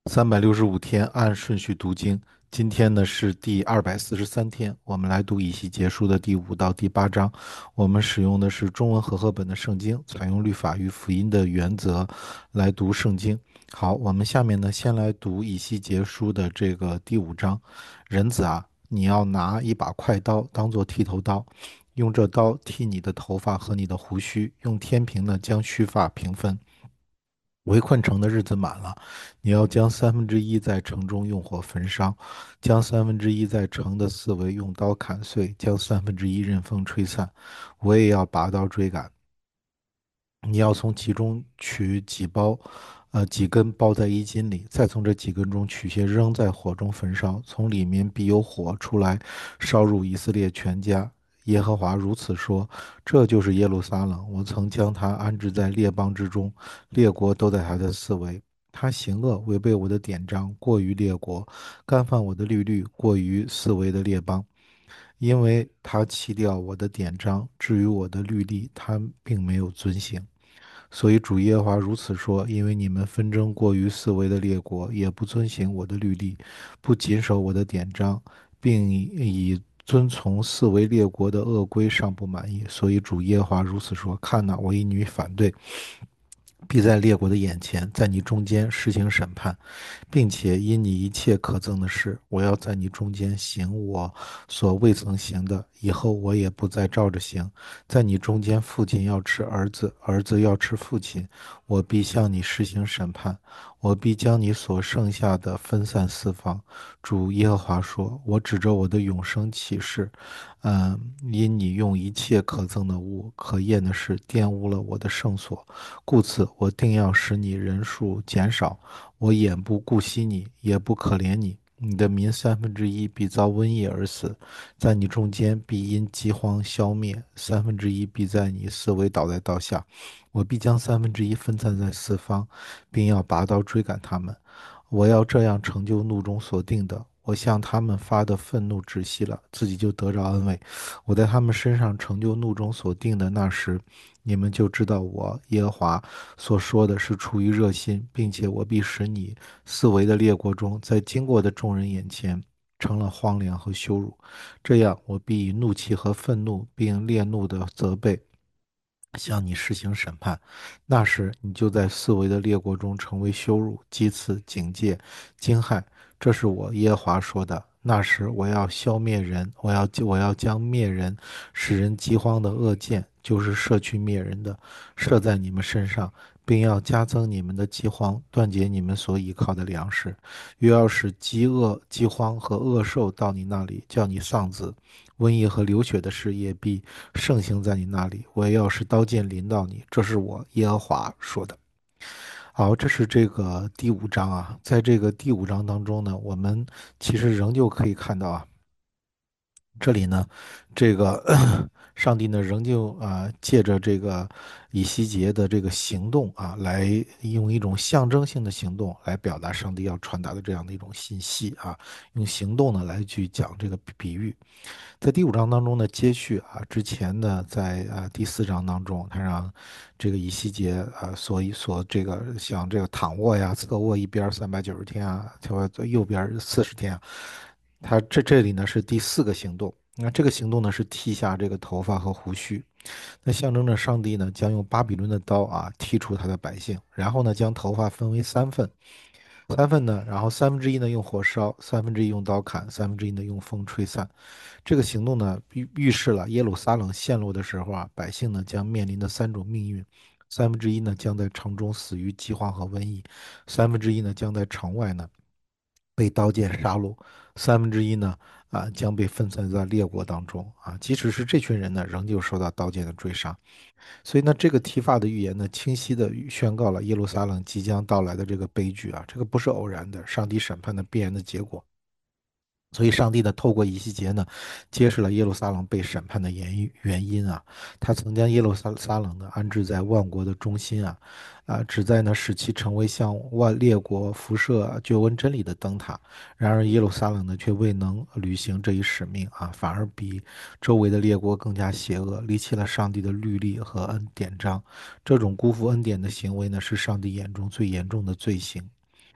365天按顺序读经，今天呢是第243天，我们来读以西结书的第5到第8章。我们使用的是中文和合本的圣经，采用律法与福音的原则来读圣经。好，我们下面呢先来读以西结书的这个第5章。人子啊，你要拿一把快刀当做剃头刀，用这刀剃你的头发和你的胡须，用天平呢将须发平分。围困城的日子满了，你要将1/3在城中用火焚烧，将1/3在城的四围用刀砍碎，将1/3任风吹散。我也要拔刀追赶。你要从其中取几根包在衣襟里，再从这几根中取些扔在火中焚烧，从里面必有火出来，烧入以色列全家。耶和华如此说：这就是耶路撒冷，我曾将它安置在列邦之中，列国都在它的四围。他行恶，违背我的典章，过于列国，干犯我的律例，过于四围的列邦。因为他弃掉我的典章，至于我的律例，他并没有遵行。所以主耶和华如此说：因为你们纷争过于四围的列国，也不遵行我的律例，不谨守我的典章，并以遵从四围列国的恶规尚不满意，所以主耶和华如此说：看哪，我以你反对，必在列国的眼前，在你中间施行审判，并且因你一切可憎的事，我要在你中间行我所未曾行的，以后我也不再照着行。在你中间，父亲要吃儿子，儿子要吃父亲，我必向你施行审判，我必将你所剩下的分散四方。主耶和华说：我指着我的永生启示，因你用一切可憎的物、可厌的事玷污了我的圣所，故此我定要使你人数减少。我眼不顾惜你，也不可怜你。你的民1/3必遭瘟疫而死，在你中间必因饥荒消灭，1/3必在你四围倒在刀下。我必将1/3分散在四方，并要拔刀追赶他们。我要这样成就怒中所定的。我向他们发的愤怒止息了，自己就得着安慰。我在他们身上成就怒中所定的那时，你们就知道我耶和华所说的是出于热心，并且我必使你四围的列国中，在经过的众人眼前成了荒凉和羞辱。这样，我必以怒气和愤怒，并烈怒的责备，向你施行审判。那时，你就在四围的列国中成为羞辱、讥刺、警戒、惊骇。这是我耶和华说的。那时，我要消灭人，我要将灭人、使人饥荒的恶箭，就是射去灭人的，射在你们身上，并要加增你们的饥荒，断绝你们所倚靠的粮食。又要使饥饿、饥荒和恶兽到你那里，叫你丧子。瘟疫和流血的事也必盛行在你那里。我也要使刀剑临到你，这是我耶和华说的。好，这是这个第五章啊。在这个第五章当中呢，我们其实仍旧可以看到啊，这里呢，这个上帝呢仍旧借着这个以西结的这个行动啊，来用一种象征性的行动来表达上帝要传达的这样的一种信息啊，用行动呢来去讲这个比喻。在第五章当中呢，接续啊，之前呢，在第4章当中，他让这个以西结所这个像这个躺卧呀、侧卧一边390天啊，右边40天啊，他这里呢是第4个行动。那这个行动呢是剃下这个头发和胡须，那象征着上帝呢将用巴比伦的刀啊剔除他的百姓，然后呢将头发分为3份，三份呢，然后1/3呢用火烧，1/3用刀砍，1/3呢用风吹散。这个行动呢预示了耶路撒冷陷落的时候啊，百姓呢将面临的3种命运。1/3呢将在城中死于饥荒和瘟疫，1/3呢将在城外呢被刀剑杀戮，1/3呢将被分散在列国当中啊。即使是这群人呢，仍旧受到刀剑的追杀。所以呢，这个提法的预言呢，清晰地宣告了耶路撒冷即将到来的这个悲剧啊，这个不是偶然的，上帝审判的必然的结果。所以，上帝呢，透过以西结呢，揭示了耶路撒冷被审判的原因啊。他曾将耶路撒冷呢安置在万国的中心啊，旨在呢使其成为向万列国辐射救恩真理的灯塔。然而，耶路撒冷呢却未能履行这一使命啊，反而比周围的列国更加邪恶，离弃了上帝的律例和典章。这种辜负恩典的行为呢，是上帝眼中最严重的罪行。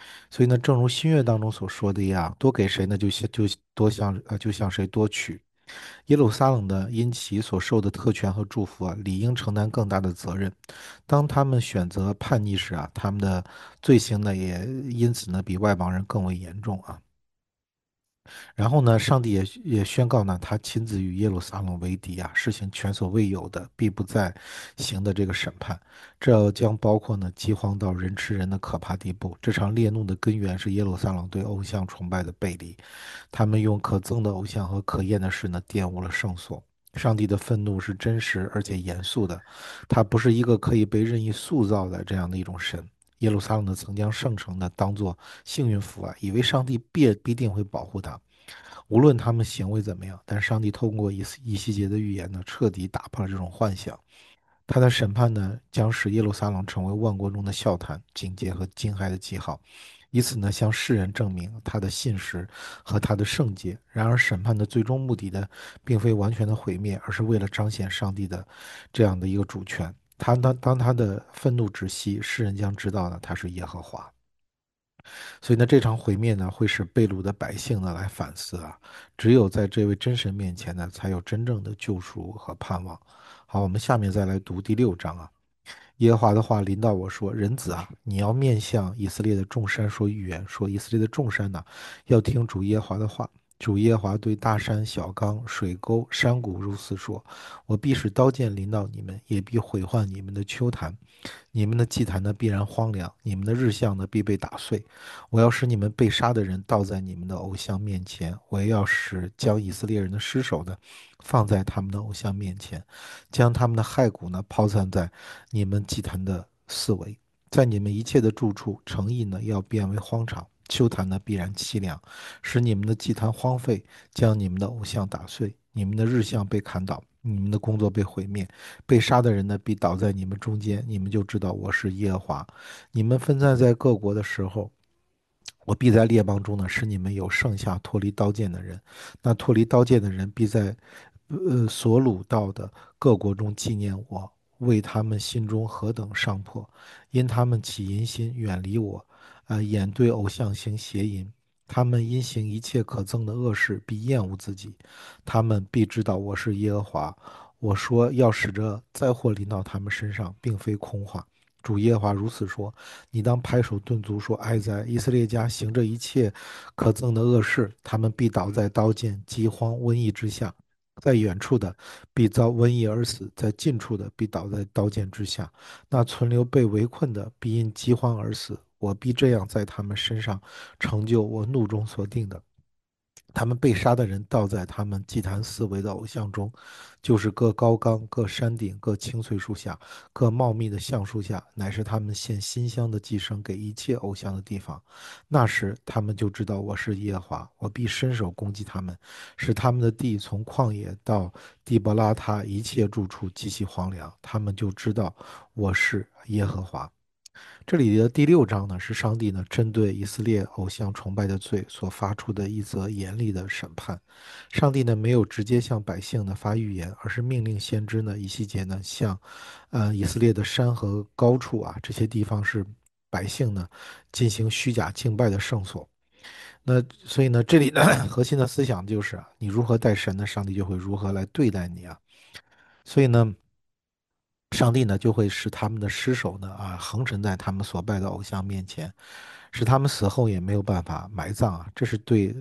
所以呢，正如新约当中所说的一样，多给谁呢，就向谁多取。耶路撒冷的因其所受的特权和祝福啊，理应承担更大的责任。当他们选择叛逆时啊，他们的罪行呢，也因此呢，比外邦人更为严重啊。然后呢，上帝也宣告呢，他亲自与耶路撒冷为敌啊，实行前所未有的必不再行的这个审判。这将包括呢饥荒到人吃人的可怕地步。这场烈怒的根源是耶路撒冷对偶像崇拜的背离，他们用可憎的偶像和可厌的事呢玷污了圣所。上帝的愤怒是真实而且严肃的，他不是一个可以被任意塑造的这样的一种神。耶路撒冷呢曾将圣城呢当作幸运符啊，以为上帝必定会保护他。无论他们行为怎么样，但上帝透过以西结的预言呢，彻底打破了这种幻想。他的审判呢，将使耶路撒冷成为万国中的笑谈、警戒和惊骇的记号，以此呢，向世人证明他的信实和他的圣洁。然而，审判的最终目的呢，并非完全的毁灭，而是为了彰显上帝的这样的一个主权。当他的愤怒止息，世人将知道呢，他是耶和华。所以呢，这场毁灭呢，会使被掳的百姓呢来反思啊，只有在这位真神面前呢，才有真正的救赎和盼望。好，我们下面再来读第6章啊。耶和华的话临到我说：人子啊，你要面向以色列的众山说预言，说以色列的众山呐、要听主耶和华的话。主耶和华对大山、小冈、水沟、山谷如此说：我必使刀剑临到你们，也必毁坏你们的丘坛。你们的祭坛呢必然荒凉，你们的日像呢必被打碎。我要使你们被杀的人倒在你们的偶像面前，我也要使将以色列人的尸首呢放在他们的偶像面前，将他们的骸骨呢抛散在你们祭坛的四围，在你们一切的住处，城邑呢要变为荒场。秋坛呢必然凄凉，使你们的祭坛荒废，将你们的偶像打碎，你们的日像被砍倒，你们的工作被毁灭，被杀的人呢，必倒在你们中间，你们就知道我是耶和华。你们分散在各国的时候，我必在列邦中呢，使你们有剩下脱离刀剑的人。那脱离刀剑的人，必在所掳到的各国中纪念我，为他们心中何等上迫，因他们起淫心，远离我，眼对偶像行邪淫。他们因行一切可憎的恶事，必厌恶自己。他们必知道我是耶和华。我说要使这灾祸临到他们身上，并非空话。主耶和华如此说：你当拍手顿足，说：哀哉！以色列家行这一切可憎的恶事，他们必倒在刀剑、饥荒、瘟疫之下。在远处的必遭瘟疫而死，在近处的必倒在刀剑之下。那存留被围困的必因饥荒而死。我必这样在他们身上成就我怒中所定的。他们被杀的人倒在他们祭坛四围的偶像中，就是各高冈、各山顶、各青翠树下、各茂密的橡树下，乃是他们献馨香的祭牲给一切偶像的地方。那时，他们就知道我是耶和华，我必伸手攻击他们，使他们的地从旷野到地伯拉他一切住处极其荒凉。他们就知道我是耶和华。这里的第6章呢，是上帝呢针对以色列偶像崇拜的罪所发出的一则严厉的审判。上帝呢没有直接向百姓呢发预言，而是命令先知呢以西结呢向，以色列的山和高处啊这些地方是百姓呢进行虚假敬拜的圣所。那所以呢，这里呢核心的思想就是啊，你如何待神呢，上帝就会如何来对待你啊。所以呢。上帝呢就会使他们的尸首呢横陈在他们所拜的偶像面前，使他们死后也没有办法埋葬啊，这是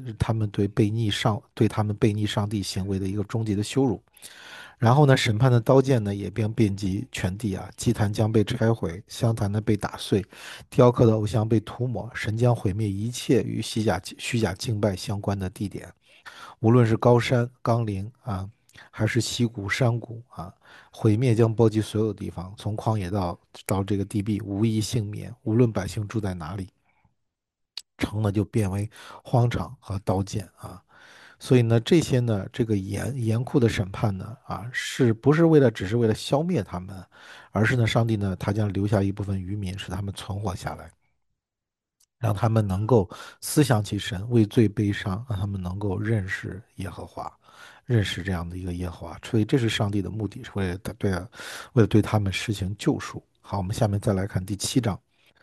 对他们背逆上帝行为的一个终极的羞辱。然后呢，审判的刀剑呢也将遍及全地啊，祭坛将被拆毁，香坛呢被打碎，雕刻的偶像被涂抹，神将毁灭一切与虚假敬拜相关的地点。无论是高山、冈陵啊，还是溪谷、山谷啊，毁灭将波及所有地方，从旷野到这个地壁，无一幸免。无论百姓住在哪里，城呢就变为荒场和刀剑啊。所以呢，这些呢，这个严酷的审判呢，是不是只是为了消灭他们，而是呢，上帝呢，他将留下一部分渔民，使他们存活下来。让他们能够思想起神，为罪悲伤，让他们能够认识耶和华，认识这样的一个耶和华。所以这是上帝的目的，是为了对他们实行救赎。好，我们下面再来看第7章。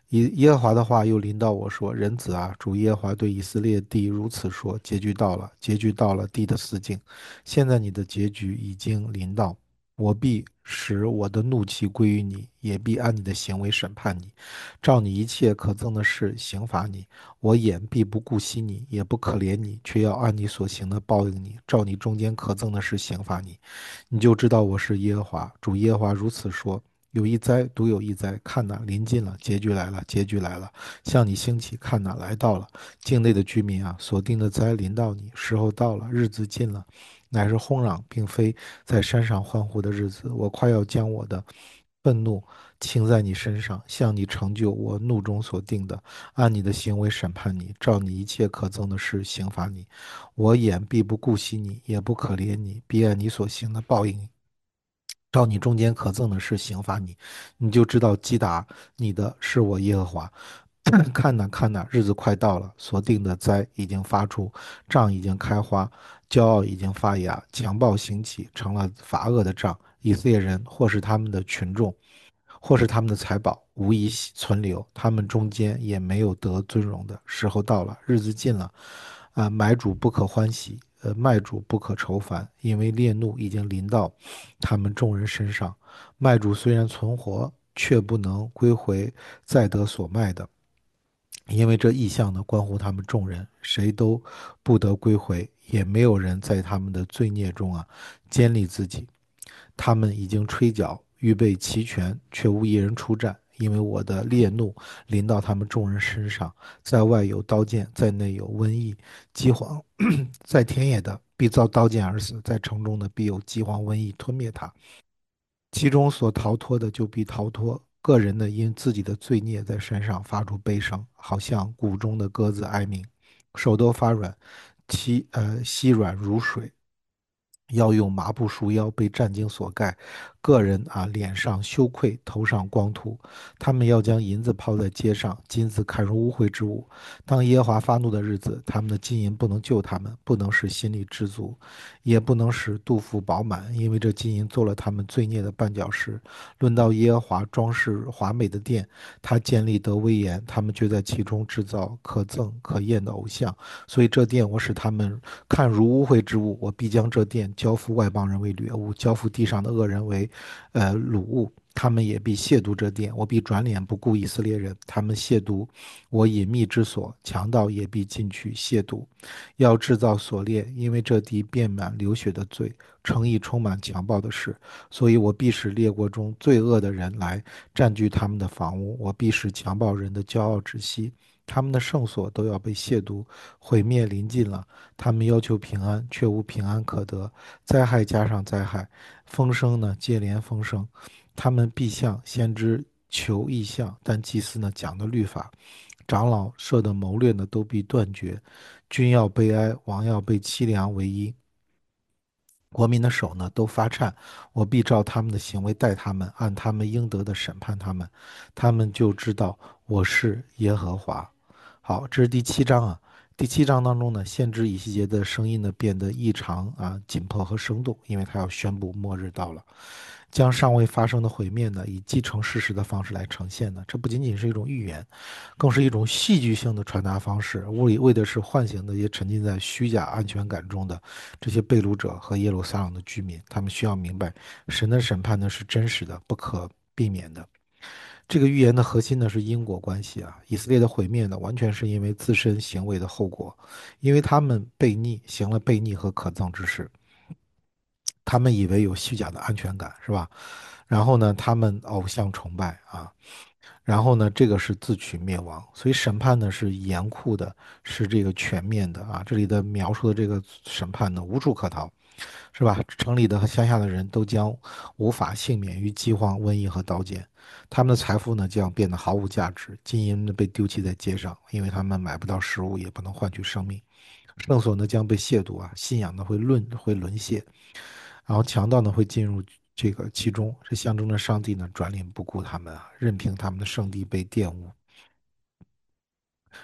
耶和华的话又临到我说：人子啊，主耶和华对以色列地如此说：结局到了，结局到了地的四境。现在你的结局已经临到，我必使我的怒气归于你，也必按你的行为审判你，照你一切可憎的事刑罚你。我眼必不顾惜你，也不可怜你，却要按你所行的报应你，照你中间可憎的事刑罚你。你就知道我是耶和华，主耶和华如此说。有一灾，独有一灾，看哪，临近了，结局来了，结局来了，向你兴起，看哪，来到了。境内的居民啊，所定的灾临到你，时候到了，日子近了，乃是轰嚷，并非在山上欢呼的日子。我快要将我的愤怒倾在你身上，向你成就我怒中所定的，按你的行为审判你，照你一切可憎的事刑罚你。我眼必不顾惜你，也不可怜你，必按你所行的报应你。照你中间可憎的事刑罚你，你就知道击打你的是我耶和华。看哪，看哪，日子快到了，所定的灾已经发出，杖已经开花，骄傲已经发芽，强暴兴起，成了罚恶的杖。以色列人或是他们的群众，或是他们的财宝，无一存留，他们中间也没有得尊荣的。时候到了，日子近了，买主不可欢喜，卖主不可愁烦，因为烈怒已经临到他们众人身上。卖主虽然存活，却不能归回再得所卖的，因为这意象呢关乎他们众人，谁都不得归回，也没有人在他们的罪孽中坚立自己。他们已经吹角，预备齐全，却无一人出战，因为我的烈怒临到他们众人身上，在外有刀剑，在内有瘟疫、饥荒，在田野的必遭刀剑而死，在城中的必有饥荒、瘟疫吞灭他。其中所逃脱的就必逃脱。个人呢，因自己的罪孽在山上发出悲声，好像谷中的鸽子哀鸣，手都发软，膝软如水，要用麻布束腰，被战惊所盖。个人脸上羞愧，头上光秃。他们要将银子抛在街上，金子看如污秽之物。当耶和华发怒的日子，他们的金银不能救他们，不能使心里知足，也不能使肚腹饱满，因为这金银做了他们罪孽的绊脚石。论到耶和华装饰华美的殿，他建立得威严，他们却在其中制造可憎可厌的偶像。所以这殿我使他们看如污秽之物，我必将这殿交付外邦人为掠物，交付地上的恶人为掳物。他们也必亵渎这殿，我必转脸不顾以色列人，他们亵渎我隐秘之所，强盗也必进去亵渎，要制造锁链，因为这地遍满流血的罪，城邑充满强暴的事，所以我必使列国中罪恶的人来占据他们的房屋，我必使强暴人的骄傲止息，他们的圣所都要被亵渎，毁灭临近了。他们要求平安，却无平安可得，灾害加上灾害，风声呢接连风声。他们必向先知求异象，但祭司呢讲的律法，长老设的谋略呢都必断绝，君要悲哀，王要被凄凉为衣。国民的手呢都发颤，我必照他们的行为待他们，按他们应得的审判他们，他们就知道我是耶和华。好，这是第七章啊。第七章当中呢，先知以西结的声音呢变得异常紧迫和生动，因为他要宣布末日到了。将尚未发生的毁灭呢，以既成事实的方式来呈现呢，这不仅仅是一种预言，更是一种戏剧性的传达方式，为的是唤醒那些沉浸在虚假安全感中的这些被掳者和耶路撒冷的居民，他们需要明白，神的审判呢是真实的，不可避免的。这个预言的核心呢是因果关系啊，以色列的毁灭呢完全是因为自身行为的后果，因为他们悖逆，行了悖逆和可憎之事，他们以为有虚假的安全感，是吧？然后呢，他们偶像崇拜然后呢，这个是自取灭亡。所以审判呢是严酷的，是这个全面的这里的描述的这个审判呢无处可逃，是吧？城里的和乡下的人都将无法幸免于饥荒、瘟疫和刀剑，他们的财富呢将变得毫无价值，金银呢被丢弃在街上，因为他们买不到食物，也不能换取生命。圣所呢将被亵渎信仰呢会沦陷，然后强盗呢会进入这个其中，这象征着上帝呢转脸不顾他们任凭他们的圣地被玷污。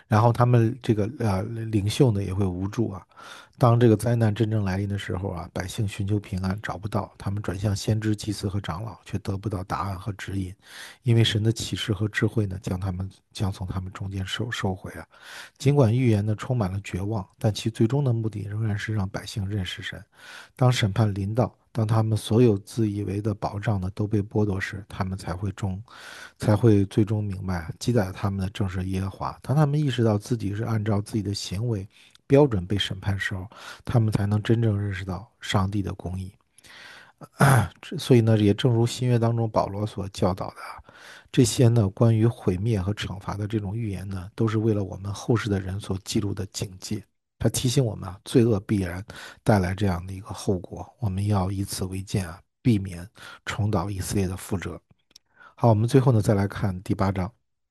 然后他们这个领袖呢也会无助啊。当这个灾难真正来临的时候啊，百姓寻求平安找不到，他们转向先知、祭司和长老，却得不到答案和指引，因为神的启示和智慧呢，将从他们中间收回啊。尽管预言呢充满了绝望，但其最终的目的仍然是让百姓认识神。当审判临到，当他们所有自以为的保障呢都被剥夺时，他们才会最终明白啊，击打他们的正是耶和华。当他们意识到自己是按照自己的行为标准被审判时候，他们才能真正认识到上帝的公义。所以呢，也正如新约当中保罗所教导的啊，这些呢关于毁灭和惩罚的这种预言呢，都是为了我们后世的人所记录的警戒。他提醒我们啊，罪恶必然带来这样的一个后果，我们要以此为鉴啊，避免重蹈以色列的覆辙。好，我们最后呢再来看第8章。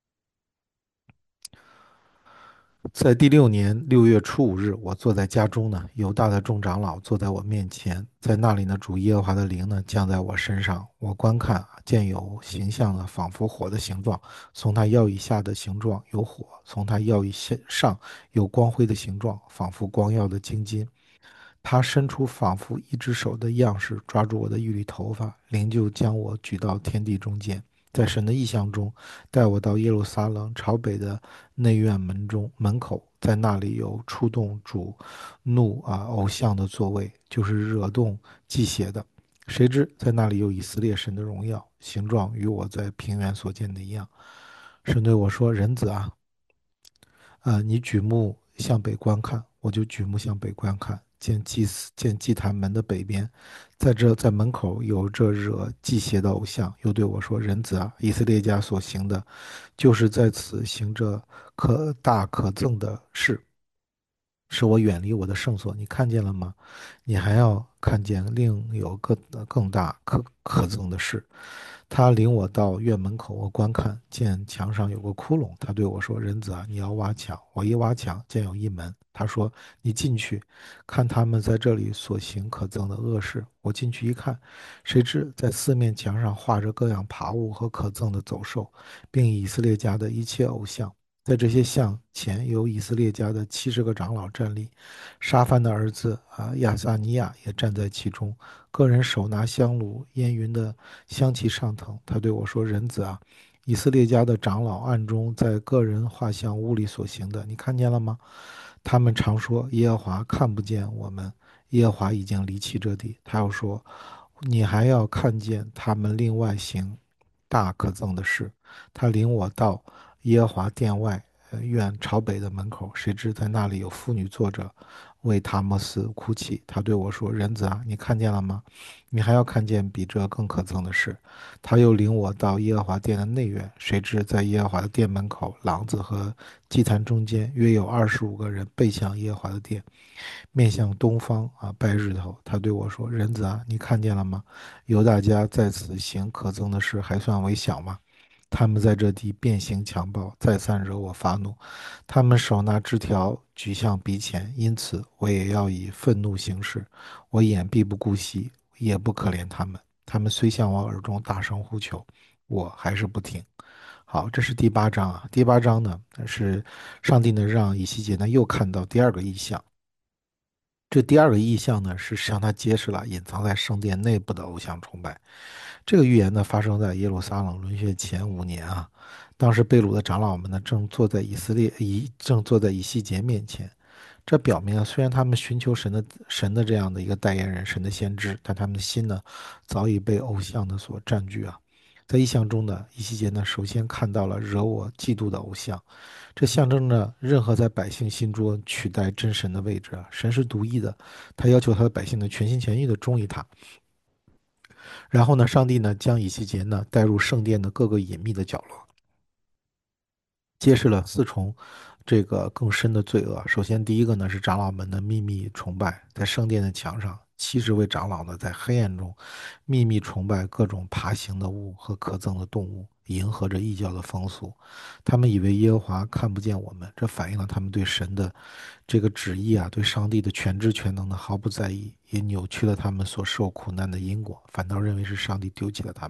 在第6年6月初5日，我坐在家中呢，犹大的众长老坐在我面前，在那里呢，主耶和华的灵呢降在我身上。我观看，见有形象的，仿佛火的形状；从他腰以下的形状有火，从他腰以下上有光辉的形状，仿佛光耀的金金。他伸出仿佛一只手的样式，抓住我的玉里头发，灵就将我举到天地中间，在神的意象中，带我到耶路撒冷朝北的内院门口，在那里有触动主怒偶像的座位，就是惹动祭邪的。谁知在那里有以色列神的荣耀，形状与我在平原所见的一样。神对我说：“人子啊，你举目向北观看，我就举目向北观看，见祭坛门的北边，在门口有这惹祭邪的偶像，又对我说：人子啊，以色列家所行的，就是在此行着可大可憎的事，使我远离我的圣所。你看见了吗？你还要看见另有更大可憎的事。他领我到院门口，我观看，见墙上有个窟窿。他对我说：“人子啊，你要挖墙。”我一挖墙，见有一门。他说：“你进去，看他们在这里所行可憎的恶事。”我进去一看，谁知在四面墙上画着各样爬物和可憎的走兽，并以色列家的一切偶像。在这些像前有以色列家的70个长老站立，沙番的儿子亚撒尼亚也站在其中，个人手拿香炉，烟云的香气上腾。他对我说：“人子啊，以色列家的长老暗中在个人画像屋里所行的，你看见了吗？他们常说耶和华看不见我们，耶和华已经离弃这地。他又说，你还要看见他们另外行大可憎的事。他领我到耶和华殿外院朝北的门口，谁知在那里有妇女坐着，为塔莫斯哭泣。他对我说：人子啊，你看见了吗？你还要看见比这更可憎的事。他又领我到耶和华殿的内院，谁知在耶和华的殿门口，廊子和祭坛中间，约有25个人背向耶和华的殿，面向东方拜日头。他对我说：人子啊，你看见了吗？犹大家在此行可憎的事，还算为小吗？他们在这地变形强暴，再三惹我发怒。他们手拿枝条举向鼻前，因此我也要以愤怒行事。我眼必不顾惜，也不可怜他们。他们虽向我耳中大声呼求，我还是不听。好，这是第8章啊。第8章呢，是上帝呢让以西结呢又看到第二个异象。这第二个意象呢，是向他揭示了隐藏在圣殿内部的偶像崇拜。这个预言呢，发生在耶路撒冷沦陷前5年啊。当时被掳的长老们呢，正坐在以西结面前。这表明啊，虽然他们寻求神的这样的一个代言人，神的先知，但他们的心呢，早已被偶像的所占据啊。在异象中呢，以西结呢，首先看到了惹我嫉妒的偶像。这象征着任何在百姓心中取代真神的位置啊，神是独一的，他要求他的百姓呢全心全意的忠于他。然后呢，上帝呢将以西结呢带入圣殿的各个隐秘的角落，揭示了4重这个更深的罪恶。首先，第一个呢是长老们的秘密崇拜，在圣殿的墙上70位长老呢在黑暗中秘密崇拜各种爬行的物和可憎的动物，迎合着异教的风俗。他们以为耶和华看不见我们，这反映了他们对神的这个旨意对上帝的全知全能的毫不在意，也扭曲了他们所受苦难的因果，反倒认为是上帝丢弃了他们。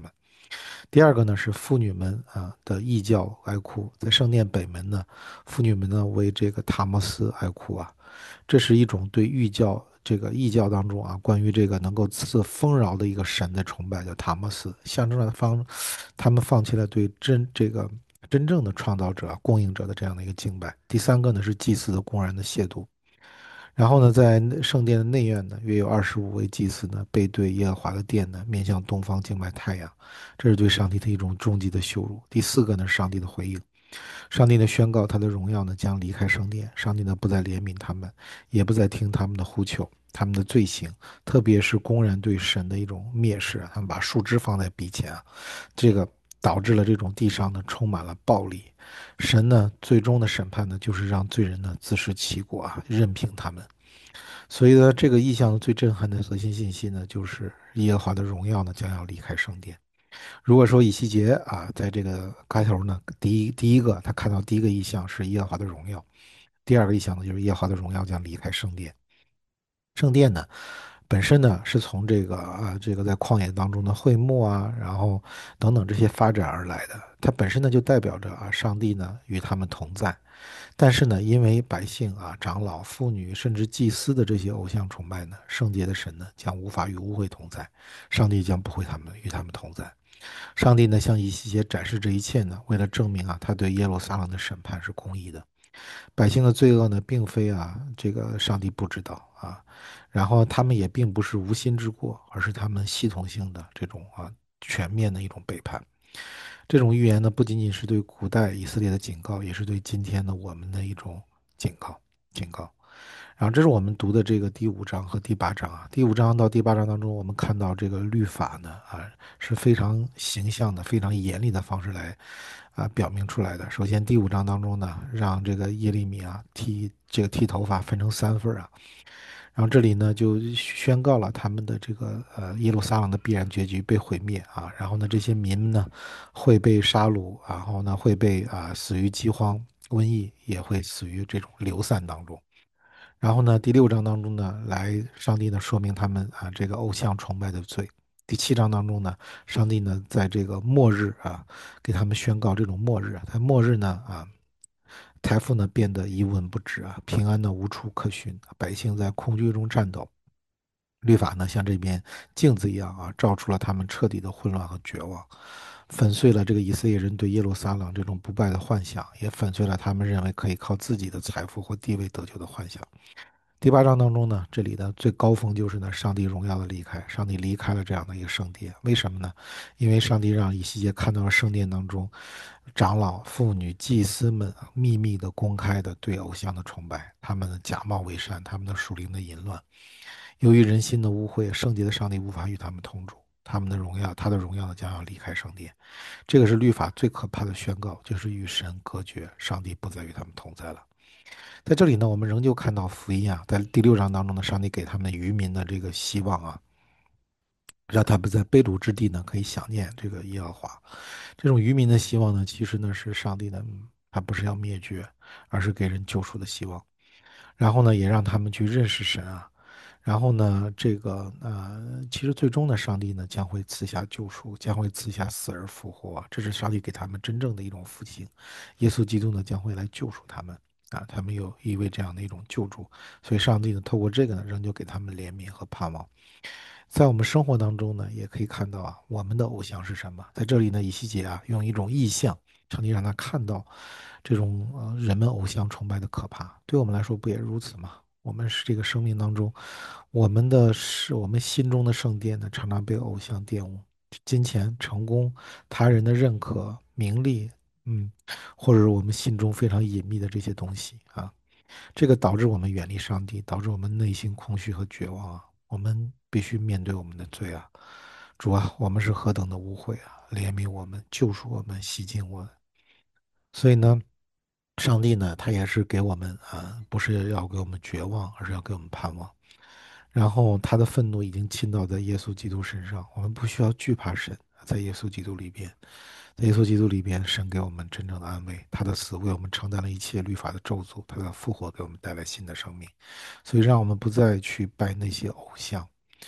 第二个呢是妇女们的异教哀哭，在圣殿北门呢，妇女们呢为这个塔莫斯哀哭啊，这是一种对异教当中关于这个能够赐丰饶的一个神的崇拜，叫塔莫斯，象征了他们放弃了对真正的创造者、供应者的这样的一个敬拜。第三个呢是祭祀的公然的亵渎。然后呢，在圣殿的内院呢，约有25位祭司呢，背对耶和华的殿呢，面向东方敬拜太阳，这是对上帝的一种终极的羞辱。第四个呢，上帝的回应，上帝呢宣告他的荣耀呢将离开圣殿，上帝呢不再怜悯他们，也不再听他们的呼求，他们的罪行，特别是公然对神的一种蔑视他们把树枝放在鼻前这个导致了这种地上呢充满了暴力。神呢最终的审判呢，就是让罪人呢自食其果任凭他们。所以呢，这个意象最震撼的核心信息呢，就是耶和华的荣耀呢将要离开圣殿。如果说以西结在这个开头呢，第一个他看到第一个意象是耶和华的荣耀，第二个意象呢就是耶和华的荣耀将离开圣殿。圣殿呢本身呢是从这个在旷野当中的会幕然后等等这些发展而来的，它本身呢就代表着上帝呢与他们同在。但是呢，因为百姓长老、妇女甚至祭司的这些偶像崇拜呢，圣洁的神呢将无法与污秽同在，上帝将不会与他们同在。上帝呢向以西结展示这一切呢，为了证明他对耶路撒冷的审判是公义的。百姓的罪恶呢，并非这个上帝不知道然后他们也并不是无心之过，而是他们系统性的这种全面的一种背叛。这种预言呢，不仅仅是对古代以色列的警告，也是对今天的我们的一种警告。然后这是我们读的这个第五章和第八章第五章到第八章当中，我们看到这个律法呢是非常形象的、非常严厉的方式来表明出来的。首先第五章当中呢，让这个耶利米剃头发分成3份然后这里呢就宣告了他们的这个耶路撒冷的必然结局被毁灭然后呢这些民呢会被杀戮，然后呢会被死于饥荒、瘟疫，也会死于这种流散当中。然后呢第6章当中呢，上帝呢说明他们这个偶像崇拜的罪。第7章当中呢，上帝呢在这个末日给他们宣告这种末日在末日呢财富呢变得一文不值平安呢无处可寻，百姓在恐惧中颤抖。律法呢像这边镜子一样照出了他们彻底的混乱和绝望，粉碎了这个以色列人对耶路撒冷这种不败的幻想，也粉碎了他们认为可以靠自己的财富或地位得救的幻想。第八章当中呢，这里的最高峰就是呢，上帝荣耀的离开，上帝离开了这样的一个圣殿。为什么呢？因为上帝让以西结看到了圣殿当中长老、妇女、祭司们秘密的、公开的对偶像的崇拜，他们的假冒伪善，他们的属灵的淫乱。由于人心的污秽，圣洁的上帝无法与他们同住，他的荣耀呢将要离开圣殿。这个是律法最可怕的宣告，就是与神隔绝，上帝不再与他们同在了。在这里呢，我们仍旧看到福音在第6章当中呢，上帝给他们渔民的这个希望让他们在被掳之地呢可以想念这个耶和华。这种渔民的希望呢，其实呢是上帝呢，他不是要灭绝，而是给人救赎的希望。然后呢，也让他们去认识神然后呢，其实最终呢，上帝呢将会赐下救赎，将会赐下死而复活这是上帝给他们真正的一种复兴。耶稣基督呢将会来救赎他们他们有一位这样的一种救助，所以上帝呢透过这个呢，仍旧给他们怜悯和盼望。在我们生活当中呢，也可以看到我们的偶像是什么。在这里呢，以西结用一种意象，上帝让他看到这种人们偶像崇拜的可怕。对我们来说不也如此吗？我们是这个生命当中，我们心中的圣殿呢，常常被偶像玷污，金钱、成功、他人的认可、名利，或者是我们心中非常隐秘的这些东西这个导致我们远离上帝，导致我们内心空虚和绝望我们必须面对我们的罪主我们是何等的污秽怜悯我们，救赎我们，洗净我们。所以呢，上帝呢，他也是给我们不是要给我们绝望，而是要给我们盼望。然后他的愤怒已经倾倒在耶稣基督身上，我们不需要惧怕神，在耶稣基督里边，在耶稣基督里边，神给我们真正的安慰，他的死为我们承担了一切律法的咒诅，他的复活给我们带来新的生命，所以让我们不再去拜那些偶像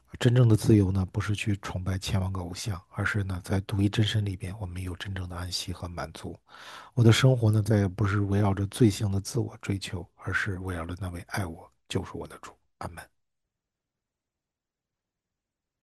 真正的自由呢，不是去崇拜千万个偶像，而是呢，在独一真神里边，我们有真正的安息和满足。我的生活呢，再也不是围绕着罪性的自我追求，而是围绕着那位爱我、救赎我的主。阿门。